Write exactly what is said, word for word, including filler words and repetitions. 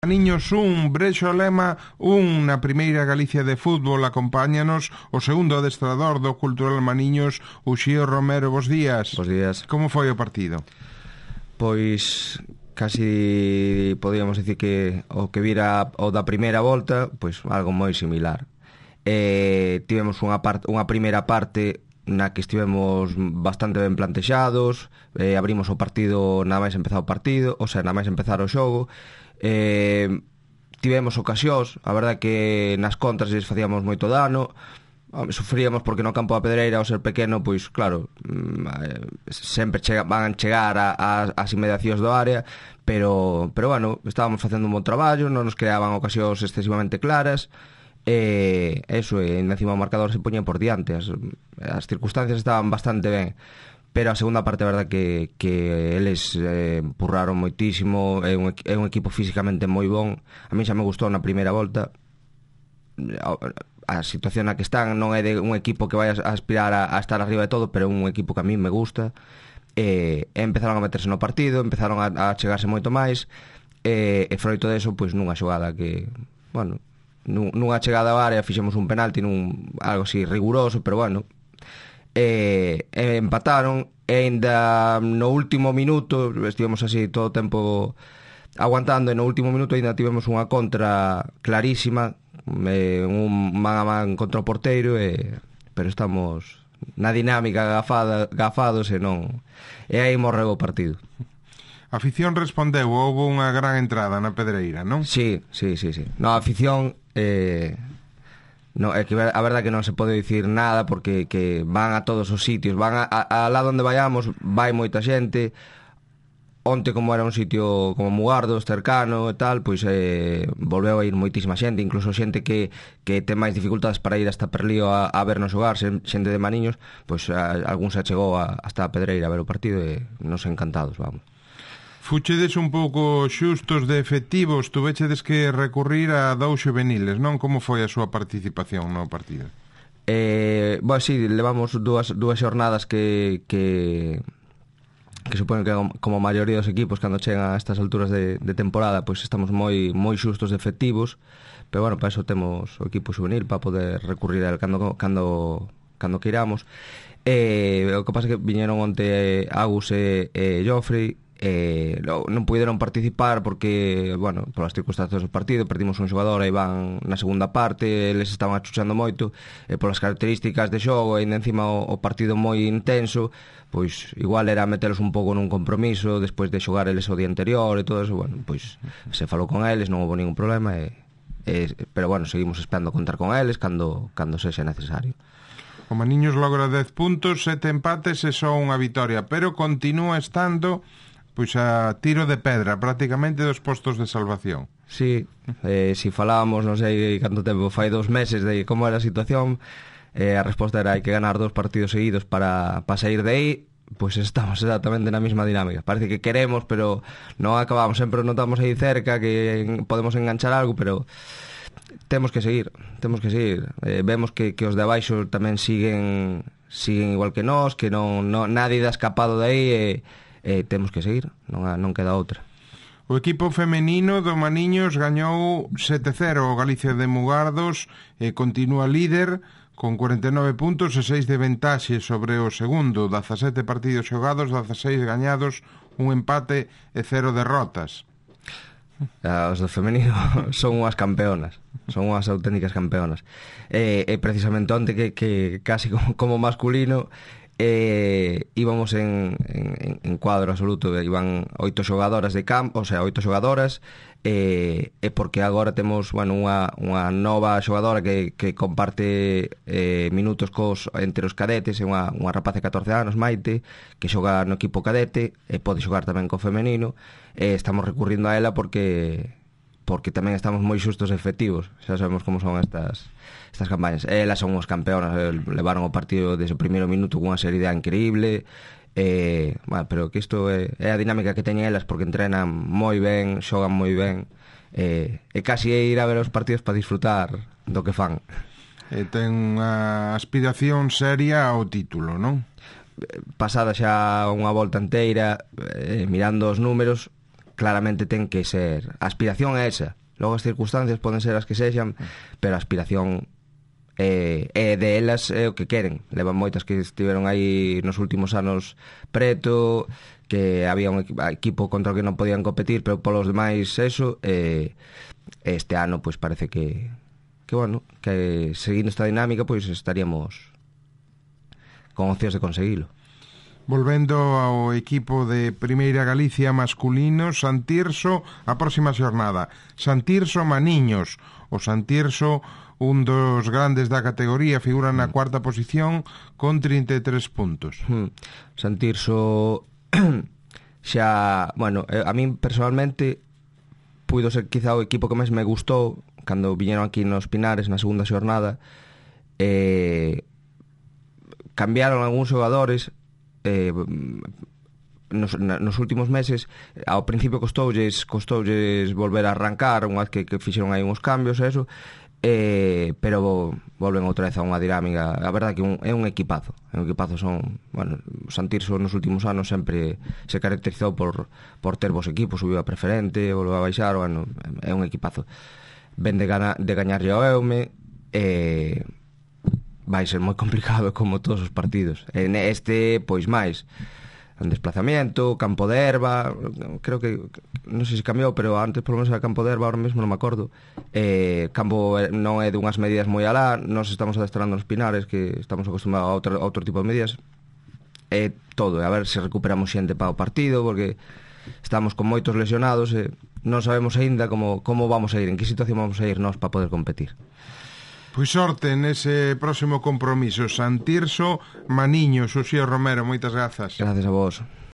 Niños un, Brexo Lema un, na primeira Galicia de fútbol. Acompáñanos o segundo adestrador do Cultural Maniños, Uxío Romero. Bos días. Bos días. Como foi o partido? Pois casi podíamos dicir que o que vira o da primeira volta, pois algo moi similar. Eh, tivemos unha parte, unha primeira parte na que estivemos bastante ben plantexados, eh, abrimos o partido nada máis empezar o partido, o sea, nada máis empezar o xogo. Eh, tivemos ocasións, a verdade que nas contras lles facíamos moito dano, sufríamos porque no campo da Pedreira, ao ser pequeno, pois claro, sempre chega, van chegar a, a, as inmediacións do área, pero, pero bueno, estábamos facendo un bon traballo, non nos creaban ocasións excesivamente claras, e eso, e encima o marcador se poñía por diante, as, as circunstancias estaban bastante ben. Pero a segunda parte, a verdade que, que eles eh, empurraron moitísimo, é un, é un equipo físicamente moi bon. A mí xa me gustou na primeira volta. A, a situación na que están non é de un equipo que vai a aspirar a, a estar arriba de todo, pero é un equipo que a mí me gusta. E, e empezaron a meterse no partido, empezaron a, a chegarse moito máis, e, e froito deso, pois nunha xogada que, bueno, nunha chegada ao área fixemos un penalti, nun, algo así riguroso, pero bueno, E, e empataron, e ainda no último minuto estivemos así todo o tempo aguantando, e no último minuto ainda tivemos unha contra clarísima, e un man a man contra o porteiro, e, pero estamos na dinámica gafada, gafados, e non, e aí morreu o partido. A afición respondeu, houve unha gran entrada na Pedreira, non? Sí, sí, sí, sí. No, a afición eh, no, é que a verdade que non se pode dicir nada, porque que van a todos os sitios, van a, a, a lá onde vayamos, vai moita xente. Onte, como era un sitio como Mugardos, cercano e tal, pois eh, volveu a ir moitísima xente, incluso xente que, que ten máis dificultades para ir hasta Perlío a, a vernos xogar, xente de Maniños, pois a, algún se chegou a, hasta a Pedreira a ver o partido, e nos encantados, vamos. Fuchedes un pouco xustos de efectivos, tuvechedes que recurrir a dous juveniles, non? Como foi a súa participación no partido? Eh, bueno, sí, levamos dúas, dúas xornadas que, que, que supoño que como a maioría dos equipos cando chegan a estas alturas de, de temporada, pois estamos moi moi xustos de efectivos, pero bueno, para eso temos o equipo juvenil para poder recurrir a él cando, cando, cando queiramos. Eh, o que pasa é que viñeron onte Agus e, e Joffrey, Eh, non puderon participar porque, bueno, polas circunstancias do partido perdimos un xogador e van na segunda parte, eles estaban achuchando moito, e polas características de xogo e ainda encima o, o partido moi intenso, pois igual era metelos un pouco nun compromiso despois de xogar eles o día anterior e todo eso. Bueno, pois se falou con eles, non houve ningún problema, e, e, pero bueno, seguimos esperando contar con eles cando, cando sexa necesario. O Maniños logra dez puntos, sete empates e só unha vitoria, pero continúa estando pois a tiro de pedra prácticamente dos postos de salvación. Sí, eh, si falábamos, non sei canto tempo, fai dous meses de como era a situación, eh, a resposta era hai que ganar dos partidos seguidos para, para sair de aí, pois estamos exactamente na mesma dinámica. Parece que queremos, pero non acabamos, sempre notamos aí cerca que podemos enganchar algo, pero temos que seguir, temos que seguir. Eh, vemos que, que os de abaixo tamén siguen siguen igual que nós, que non, non nadie dá escapado de aí, e eh, temos que seguir, non, non queda outra. O equipo femenino do Maniños gañou sete cero o Galicia de Mugardos e continúa líder con cuarenta e nove puntos e seis de ventaxe sobre o segundo, dezasete partidos xogados, dezaseis gañados, un empate e cero derrotas. Os do femenino son unhas campeonas, son unhas auténticas campeonas. E, e precisamente onte que, que casi como, como masculino, Eh, íbamos en, en, en cuadro absoluto, iban oito xogadoras de campo, o sea, oito xogadoras, e eh, porque agora temos, bueno, unha, unha nova xogadora que, que comparte eh, minutos cos, entre os cadetes, é unha, unha rapaz de catorce anos, Maite, que xoga no equipo cadete e pode xogar tamén co femenino, e estamos recurrindo a ela porque porque tamén estamos moi xustos efectivos, xa sabemos como son estas estas campañas. Elas son os campeonas, levaron o partido desde o primeiro minuto con unha seriedade increíble, eh, bueno, pero que isto é, é a dinámica que teñen elas, porque entrenan moi ben, xogan moi ben, eh, e casi é ir a ver os partidos para disfrutar do que fan. E ten unha aspiración seria ao título, non? Pasada xa unha volta inteira, eh, mirando os números, claramente ten que ser, a aspiración é esa. Logo as circunstancias poden ser as que sexan, pero a aspiración é, é de elas é o que queren. Levan moitas que estiveron aí nos últimos anos preto, que había un equipo contra o que non podían competir, pero polos demais eso, e este ano pois parece que que bueno, que seguindo esta dinámica pois estaríamos con opcións de conseguilo. Volvendo ao equipo de Primeira Galicia masculino, Santirso, a próxima xornada. Santirso Maniños. O Santirso, un dos grandes da categoría, figura na cuarta posición con trinta e tres puntos. Hmm. Santirso xa, bueno, a min personalmente puido ser quizá o equipo que máis me gustou cando viñeron aquí nos Pinares na segunda xornada. Eh, cambiaron algúns xogadores eh, nos, nos últimos meses. Ao principio costoulles costoulles volver a arrancar unha vez que, que fixeron aí uns cambios e eso, eh, pero volven outra vez a unha dinámica. A verdade que un, é un equipazo é un equipazo, son, bueno, Santirso nos últimos anos sempre se caracterizou por, por ter vos equipos, subiu a preferente, volveu a baixar, bueno, é un equipazo. Ven de, gana, de gañarlle ao Eume, e eh, vai ser moi complicado como todos os partidos. En este, pois máis, en desplazamiento, campo de erva, creo que, non sei se cambiou, pero antes por lo menos era campo de erva, ahora mesmo non me acordo. Eh, campo non é dunhas medidas moi alá, nós estamos adestrando nos Pinares, que estamos acostumados a outro, a outro tipo de medidas. É todo, a ver se recuperamos xente para o partido, porque estamos con moitos lesionados e non sabemos aínda como, como vamos a ir, en que situación vamos a ir nós para poder competir. Pois sorte nese próximo compromiso. Santirso Maniños, Uxío Romero, moitas grazas. Gracias a vos.